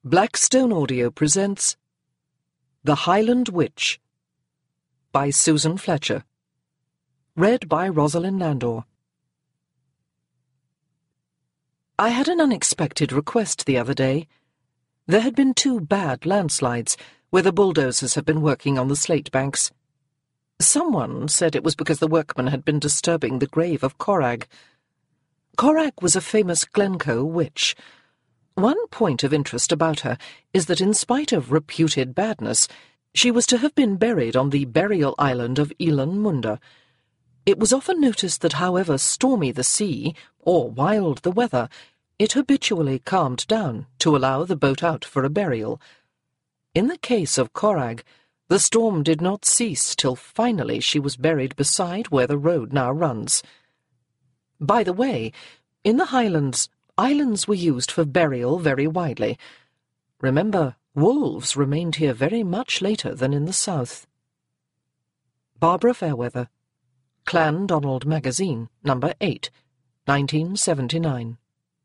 Blackstone Audio presents The Highland Witch by Susan Fletcher. Read by Rosalind Landor. I had an unexpected request the other day. There had been 2 bad landslides where the bulldozers had been working on the slate banks. Someone said it was because the workmen had been disturbing the grave of Corag. Corag was a famous Glencoe witch. One point of interest about her is that in spite of reputed badness, she was to have been buried on the burial island of Elan Munda. It was often noticed that however stormy the sea, or wild the weather, it habitually calmed down to allow the boat out for a burial. In the case of Corag, the storm did not cease till finally she was buried beside where the road now runs. By the way, in the Highlands, islands were used for burial very widely. Remember, wolves remained here very much later than in the south. Barbara Fairweather, Clan Donald Magazine, No. 8, 1979.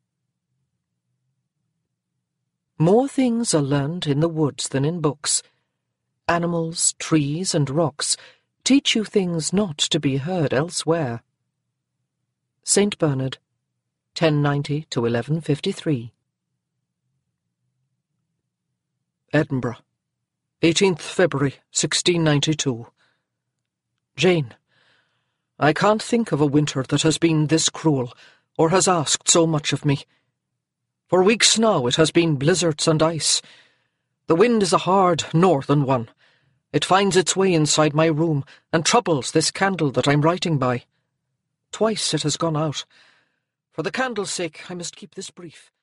More things are learned in the woods than in books. Animals, trees, and rocks teach you things not to be heard elsewhere. St. Bernard, 1090 to 1153. Edinburgh, 18th February, 1692. Jane, I can't think of a winter that has been this cruel, or has asked so much of me. For weeks now it has been blizzards and ice. The wind is a hard northern one. It finds its way inside my room and troubles this candle that I'm writing by. Twice it has gone out. For the candle's sake, I must keep this brief.